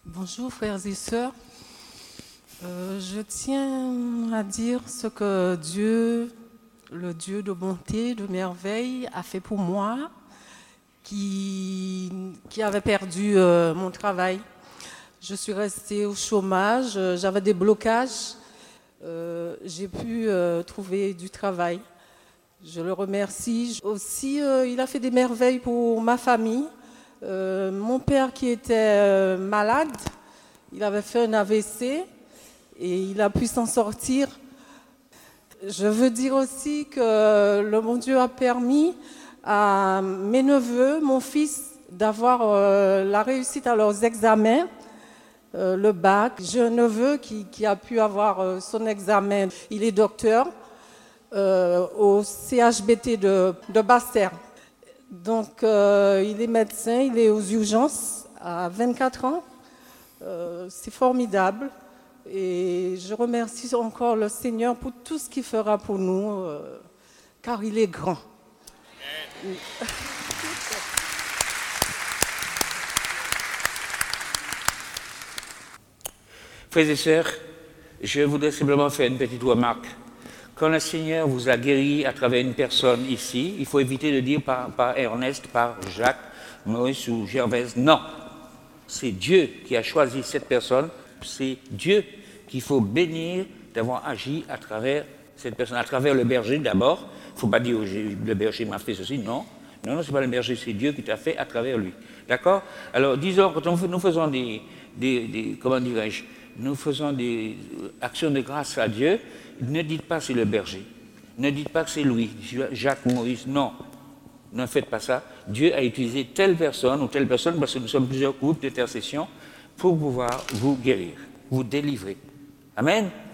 Bonjour frères et sœurs. Je tiens à dire ce que Dieu, le Dieu de bonté, de merveille, a fait pour moi, qui avait perdu mon travail. Je suis restée au chômage, j'avais des blocages, j'ai pu trouver du travail. Je le remercie. Aussi, il a fait des merveilles pour ma famille. Mon père qui était malade, il avait fait un AVC et il a pu s'en sortir. Je veux dire aussi que le bon Dieu a permis à mes neveux, mon fils, d'avoir la réussite à leurs examens, le bac. J'ai un neveu qui a pu avoir son examen. Il est docteur au CHBT de Basse-Terre. Donc, il est médecin, il est aux urgences à 24 ans. C'est formidable. Et je remercie encore le Seigneur pour tout ce qu'il fera pour nous, car il est grand. Frères et sœurs, je voudrais simplement faire une petite remarque. Quand le Seigneur vous a guéri à travers une personne ici, il faut éviter de dire par Ernest, par Jacques, Maurice ou Gervaise. Non, c'est Dieu qui a choisi cette personne. C'est Dieu qu'il faut bénir d'avoir agi à travers cette personne, à travers le berger d'abord. Il ne faut pas dire le berger m'a fait ceci, non. Non, ce n'est pas le berger, c'est Dieu qui t'a fait à travers lui. D'accord? Alors, disons, quand nous faisons comment dirais-je, nous faisons des actions de grâce à Dieu, ne dites pas c'est le berger. Ne dites pas que c'est Louis, Jacques, Maurice. Non, ne faites pas ça. Dieu a utilisé telle personne ou telle personne, parce que nous sommes plusieurs groupes d'intercession, pour pouvoir vous guérir, vous délivrer. Amen.